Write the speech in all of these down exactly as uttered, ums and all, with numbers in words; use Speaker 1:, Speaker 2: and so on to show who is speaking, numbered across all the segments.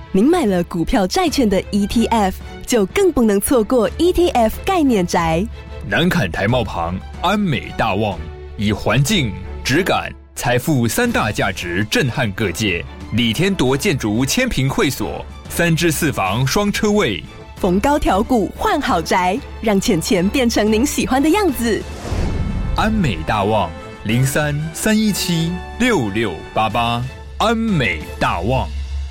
Speaker 1: 您买了股票债券的 E T F， 就更不能错过 E T F 概念宅。
Speaker 2: 南崁台贸旁安美大旺，以环境、质感、财富三大价值震撼各界。李天铎建筑千坪会所，三至四房双车位，
Speaker 1: 逢高调股换好宅，让钱钱变成您喜欢的样子。
Speaker 2: 安美大旺零三三一七六六八八，安美大旺。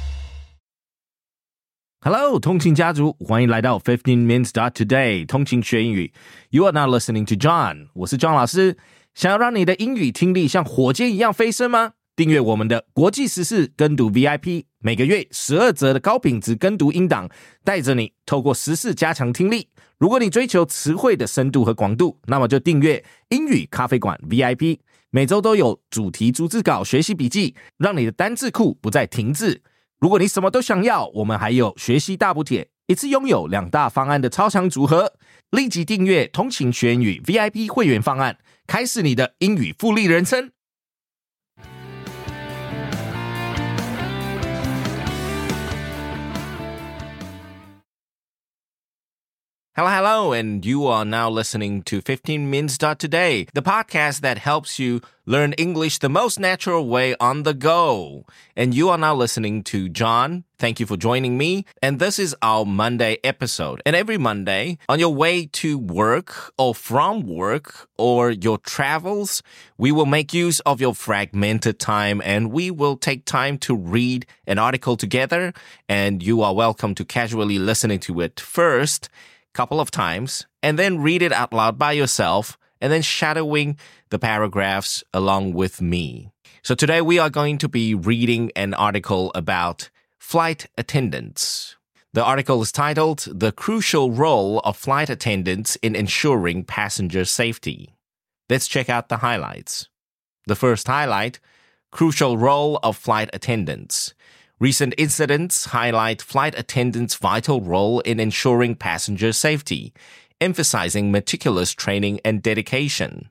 Speaker 3: Hello, 通勤家族，欢迎来到 fifteen minutes today 通勤学英语。You are now listening to John， 我是 John 老师。想要让你的英语听力像火箭一样飞升吗？订阅我们的国际时事跟读 V I P， 每个月十二则的高品质跟读音档，带着你透过时事加强听力。如果你追求词汇的深度和广度，那么就订阅英语咖啡馆 V I P， 每周都有主题逐字稿学习笔记，让你的单字库不再停滞。如果你什么都想要，我们还有学习大补帖，一次拥有两大方案的超强组合。立即订阅通勤学英语 V I P 会员方案，开始你的英语复利人生。Hello, hello, and you are now listening to fifteen minutes today, the podcast that helps you learn English the most natural way on the go. And you are now listening to John. Thank you for joining me. And this is our Monday episode. And every Monday, on your way to work or from work or your travels, we will make use of your fragmented time and we will take time to read an article together. And you are welcome to casually listening to it first, couple of times, and then read it out loud by yourself, and then shadowing the paragraphs along with me. So today we are going to be reading an article about flight attendants. The article is titled, The Crucial Role of Flight Attendants in Ensuring Passenger Safety. Let's check out the highlights. The first highlight, Crucial Role of Flight Attendants. Recent incidents highlight flight attendants' vital role in ensuring passenger safety, emphasizing meticulous training and dedication.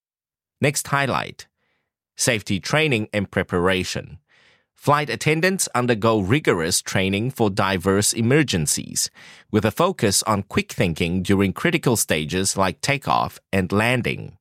Speaker 3: Next highlight, safety training and preparation. Flight attendants undergo rigorous training for diverse emergencies, with a focus on quick thinking during critical stages like takeoff and landing.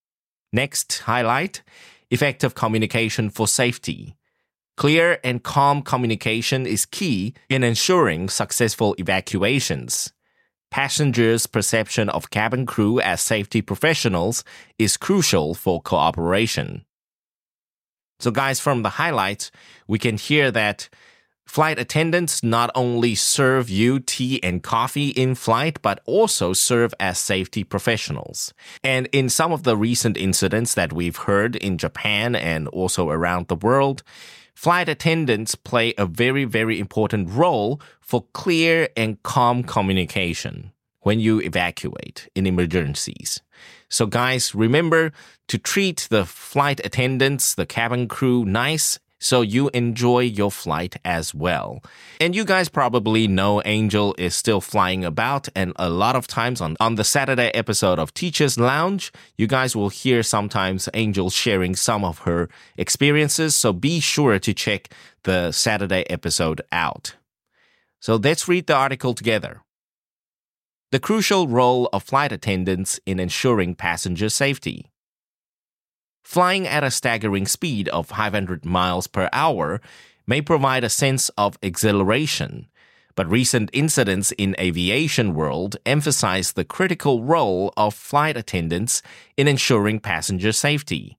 Speaker 3: Next highlight, effective communication for safety. Clear and calm communication is key in ensuring successful evacuations. Passengers' perception of cabin crew as safety professionals is crucial for cooperation. So guys, from the highlights, we can hear that flight attendants not only serve you tea and coffee in flight, but also serve as safety professionals. And in some of the recent incidents that we've heard in Japan and also around the world, flight attendants play a very, very important role for clear and calm communication when you evacuate in emergencies. So guys, remember to treat the flight attendants, the cabin crew, nice so you enjoy your flight as well. And you guys probably know Angel is still flying about, and a lot of times on, on the Saturday episode of Teacher's Lounge, you guys will hear sometimes Angel sharing some of her experiences, so be sure to check the Saturday episode out. So let's read the article together. The crucial role of flight attendants in ensuring passenger safety. Flying at a staggering speed of five hundred miles per hour may provide a sense of exhilaration, but recent incidents in aviation world emphasize the critical role of flight attendants in ensuring passenger safety.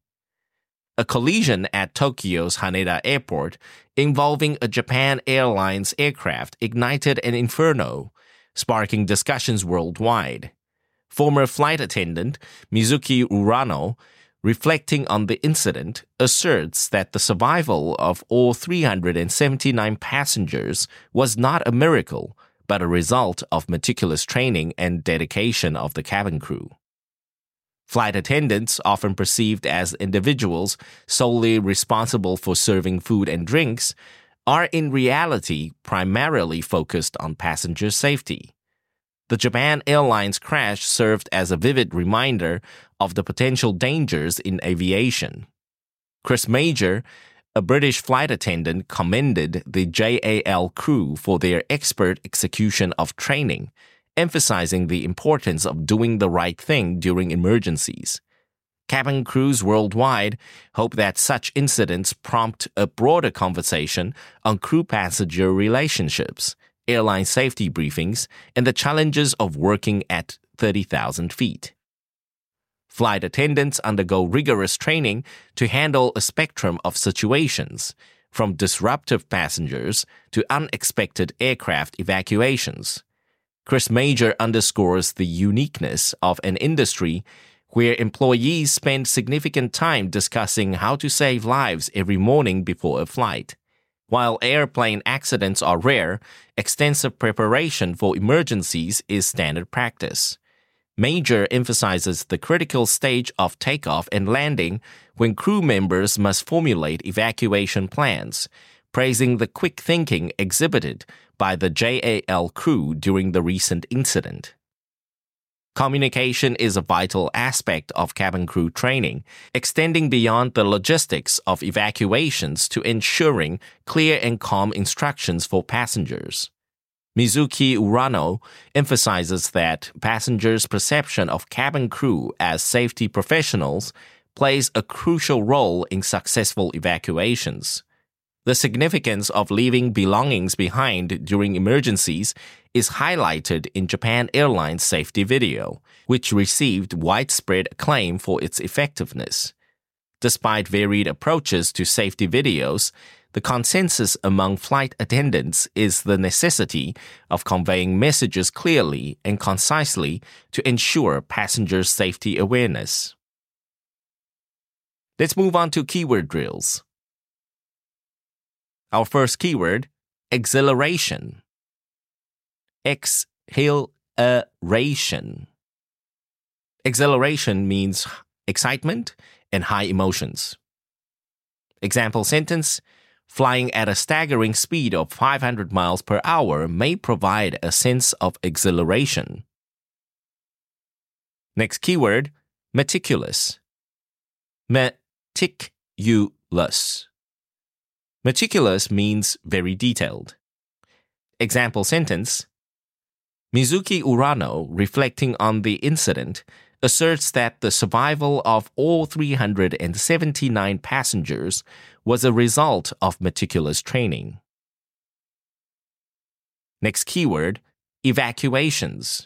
Speaker 3: A collision at Tokyo's Haneda Airport involving a Japan Airlines aircraft ignited an inferno, sparking discussions worldwide. Former flight attendant Mizuki Urano, reflecting on the incident, asserts that the survival of all three hundred seventy-nine passengers was not a miracle, but a result of meticulous training and dedication of the cabin crew. Flight attendants, often perceived as individuals solely responsible for serving food and drinks, are in reality primarily focused on passenger safety. The Japan Airlines crash served as a vivid reminder of the potential dangers in aviation. Chris Major, A British flight attendant commended the J A L crew for their expert execution of training, emphasizing the importance of doing the right thing during emergencies. Cabin crews worldwide hope that such incidents prompt a broader conversation on crew-passenger relationships, airline safety briefings, and the challenges of working at thirty thousand feet. Flight attendants undergo rigorous training to handle a spectrum of situations, from disruptive passengers to unexpected aircraft evacuations. Chris Major underscores the uniqueness of an industry where employees spend significant time discussing how to save lives every morning before a flight. While airplane accidents are rare, extensive preparation for emergencies is standard practice. Major emphasizes the critical stage of takeoff and landing when crew members must formulate evacuation plans, praising the quick thinking exhibited by the J A L crew during the recent incident. Communication is a vital aspect of cabin crew training, extending beyond the logistics of evacuations to ensuring clear and calm instructions for passengers. Mizuki Urano emphasizes that passengers' perception of cabin crew as safety professionals plays a crucial role in successful evacuations. The significance of leaving belongings behind during emergencies is highlighted in Japan Airlines safety video, which received widespread acclaim for its effectiveness. Despite varied approaches to safety videos, the consensus among flight attendants is the necessity of conveying messages clearly and concisely to ensure passengers' safety awareness. Let's move on to keyword drills. Our first keyword, exhilaration. Exhilaration. Exhilaration means excitement and high emotions. Example sentence, flying at a staggering speed of five hundred miles per hour may provide a sense of exhilaration. Next keyword, meticulous. Meticulous. Meticulous means very detailed. Example sentence, Mizuki Urano, reflecting on the incident, asserts that the survival of all three hundred seventy-nine passengers was a result of meticulous training. Next keyword, evacuations.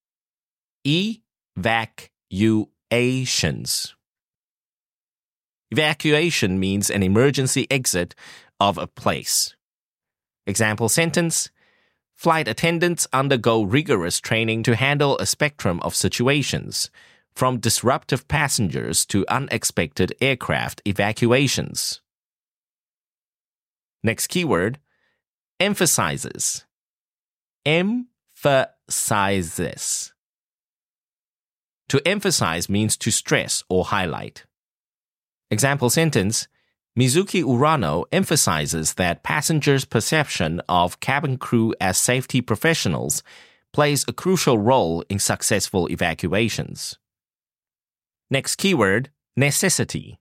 Speaker 3: Evacuations. Evacuation means an emergency exit of a place. Example sentence, flight attendants undergo rigorous training to handle a spectrum of situations, from disruptive passengers to unexpected aircraft evacuations. Next keyword, emphasizes. Emphasizes. To emphasize means to stress or highlight. Example sentence, Mizuki Urano emphasizes that passengers' perception of cabin crew as safety professionals plays a crucial role in successful evacuations. Next keyword, necessity.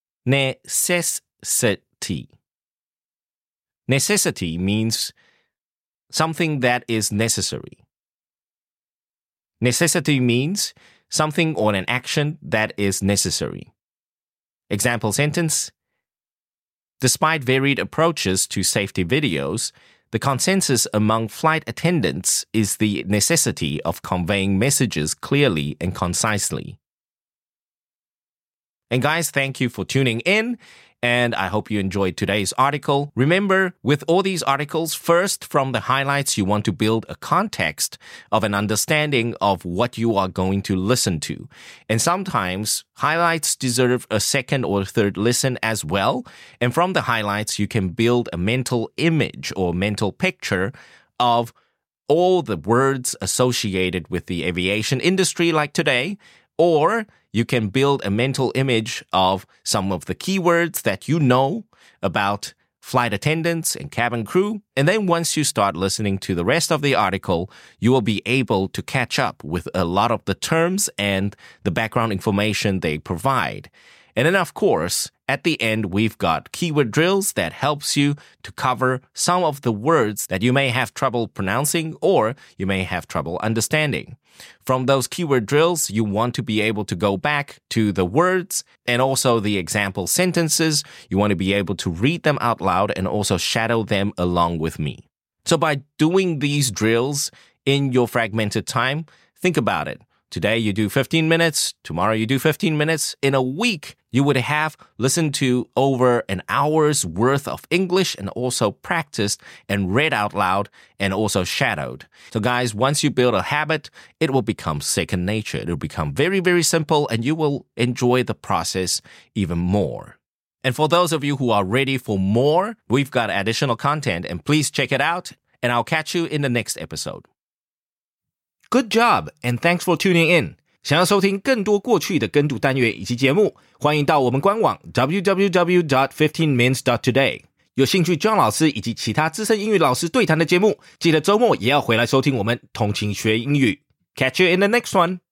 Speaker 3: Necessity. Necessity means something that is necessary. Necessity means something or an action that is necessary. Example sentence, despite varied approaches to safety videos, the consensus among flight attendants is the necessity of conveying messages clearly and concisely. And guys, thank you for tuning in, and I hope you enjoyed today's article. Remember, with all these articles, first, from the highlights, you want to build a context of an understanding of what you are going to listen to. And sometimes, highlights deserve a second or third listen as well. And from the highlights, you can build a mental image or mental picture of all the words associated with the aviation industry like today, or you can build a mental image of some of the keywords that you know about flight attendants and cabin crew. And then once you start listening to the rest of the article, you will be able to catch up with a lot of the terms and the background information they provide. And then, of course, at the end, we've got keyword drills that helps you to cover some of the words that you may have trouble pronouncing or you may have trouble understanding. From those keyword drills, you want to be able to go back to the words and also the example sentences. You want to be able to read them out loud and also shadow them along with me. So by doing these drills in your fragmented time, think about it. Today you do fifteen minutes, tomorrow you do fifteen minutes. In a week, you would have listened to over an hour's worth of English and also practiced and read out loud and also shadowed. So guys, once you build a habit, it will become second nature. It will become very, very simple and you will enjoy the process even more. And for those of you who are ready for more, we've got additional content and please check it out and I'll catch you in the next episode. Good job, and thanks for tuning in. 想要收听更多过去的跟读单元以及节目，欢迎到我们官网 double-u double-u double-u dot fifteen minutes dot today。有兴趣 John 老师以及其他资深英语老师对谈的节目，记得周末也要回来收听我们通勤学英语。Catch you in the next one.